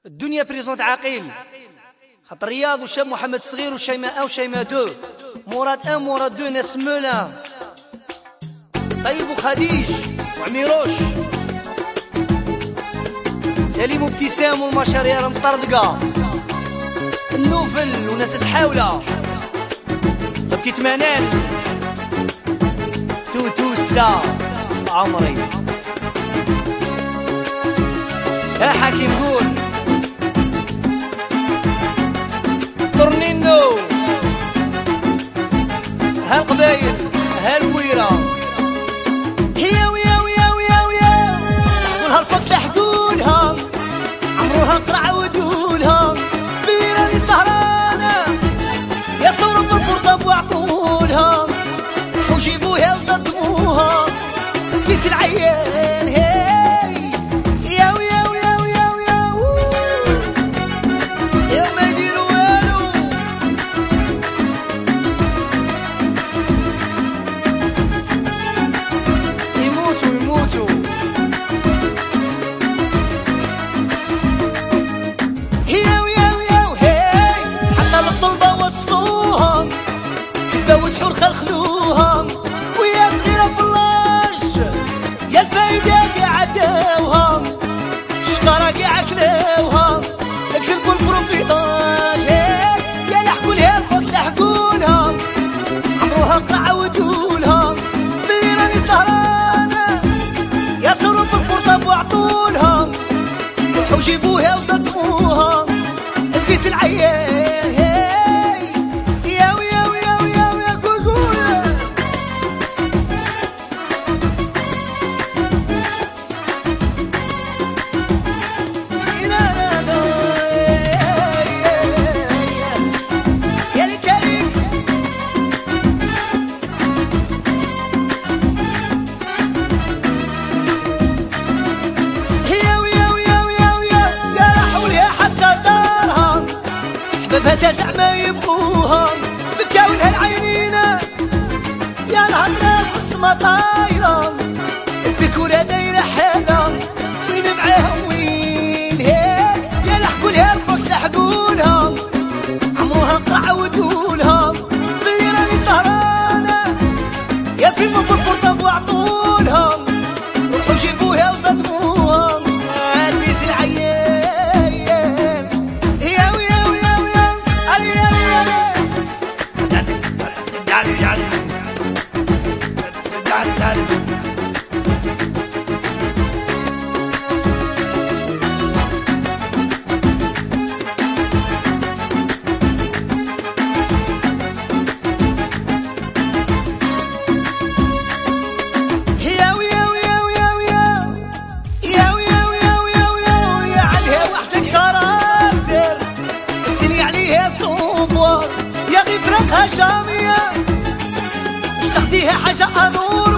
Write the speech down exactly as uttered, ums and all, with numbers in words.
الدنيا بريزونت عاقل خاطر رياض وشام محمد صغير وشيماء وشيماء دو مراد ان مراد دو ناس مولا طيب وخديج وعميروش سليم وابتسام ومشاريع مطردقة النوفل وناس حاولة غبتيت منال توتوسا عمري يا حكيم قول طرنينو هالقبايل هالويرة هيا ويا ويا ويا ويا لحقولها الفوكس لحقولها عمروها قرع ودولها بلي راني سهرانة يا صورة بالبرطاب وعطولها وجيبوها وصدموها كيس العيال هاي يا ويا ويا ويا ويا يا ما يديروا والو يموتوا يموتوا يا ويا ويا وهاي حتى للطلبة وصلوها كذبة وسحور خلخلوها ويا صغيرة في اللاش يا الفايدة كاع عداوها شقارة كاع كلاوها كذبوا البروفيطاج يا لحقوا لها الفوكس لحقولها عمروها قرع ودولها بلي راني سهرانة يا صوروا بالبرطاب وعطولها روحوا جيبوها وصدموها الكيس العيال يا ويا ويا ويا ويا قول قول يا الكريم يا ويا ويا ويا ويا يا راحوا لها حتى دارها حبابها تا زعما يبغوها بكاولها العينينة يا الهضرة القسمة طايرة البكورة دايرة حالة وين معاهم وين هي يا لحقوا لها الفوكس لحقولها عمروها قرع ودولها بلي راني سهرانة يا في من بالبرطاب وعطولها روحوا جيبوها وصدموها البيس العيال يا ويا ويا ويا علي علي علي دالي دالي دالي دالي يا ويا ويا ويا ويا يا ويا ويا ويا ويا ويا عليها وحدك كاركتر السني عليها صوفور يا غي فرقها جامية تاخديها حاجة أنور